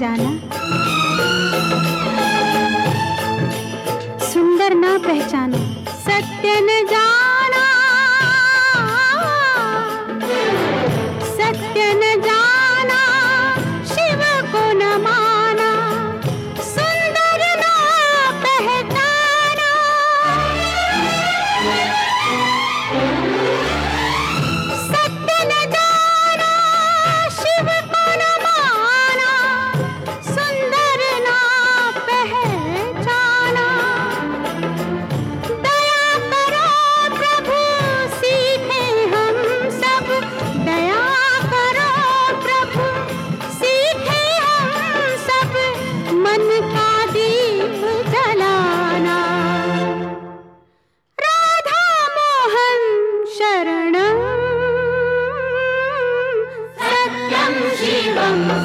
पहचाना, सुंदर ना पहचाना, सत्य न जाना, सत्य न जाना, शिव को न माना, सुंदर ना पहचाना, सत्य न जाना, शिव को न माना, सुंदर ना पहचाना। दया करो प्रभु सीखे हम सब, दया करो प्रभु सीखे हम सब, मन का दीप जलाना। राधा मोहन शरणं सत्यं शिवम्